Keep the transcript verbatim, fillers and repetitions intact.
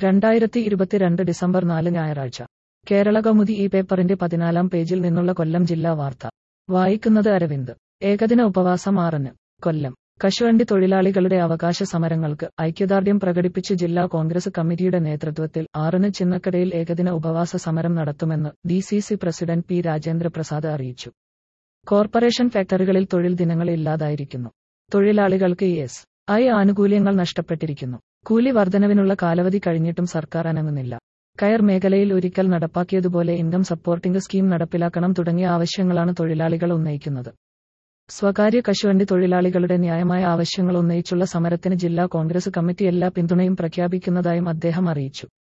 രണ്ടായിരത്തി ഇരുപത്തിരണ്ട് ഡിസംബർ നാല് ഞായറാഴ്ച കേരളകൗമുദി ഈ പേപ്പറിന്റെ പതിനാലാം പേജിൽ നിന്നുള്ള കൊല്ലം ജില്ലാ വാർത്ത വായിക്കുന്നത് അരവിന്ദ്. ഏകദിന ഉപവാസം ആറിന് കൊല്ലം. കശുവണ്ടി തൊഴിലാളികളുടെ അവകാശ സമരങ്ങൾക്ക് ഐക്യദാർഢ്യം പ്രകടിപ്പിച്ച് ജില്ലാ കോൺഗ്രസ് കമ്മിറ്റിയുടെ നേതൃത്വത്തിൽ ആറിന് ചിന്നക്കടയിൽ ഏകദിന ഉപവാസ സമരം നടത്തുമെന്ന് D C C president P Rajendraprasad അറിയിച്ചു. കോർപ്പറേഷൻ ഫാക്ടറികളിൽ തൊഴിൽ ദിനങ്ങൾ ഇല്ലാതായിരിക്കുന്നു. തൊഴിലാളികൾക്ക് ഇ എസ് ഐ ആനുകൂല്യങ്ങൾ നഷ്ടപ്പെട്ടിരിക്കുന്നു. കൂലി വർധനവിനുള്ള കാലാവധി കഴിഞ്ഞിട്ടും സർക്കാർ അനങ്ങുന്നില്ല. കയർ മേഖലയിൽ ഒരിക്കൽ നടപ്പാക്കിയതുപോലെ ഇൻകം സപ്പോർട്ടിംഗ് സ്കീം നടപ്പിലാക്കണം തുടങ്ങിയ ആവശ്യങ്ങളാണ് തൊഴിലാളികൾ ഉന്നയിക്കുന്നത്. സ്വകാര്യ കശുവണ്ടി തൊഴിലാളികളുടെ ന്യായമായ ആവശ്യങ്ങൾ ഉന്നയിച്ചുള്ള സമരത്തിന് ജില്ലാ കോൺഗ്രസ് കമ്മിറ്റി എല്ലാ പിന്തുണയും പ്രഖ്യാപിക്കുന്നതായും അദ്ദേഹം അറിയിച്ചു.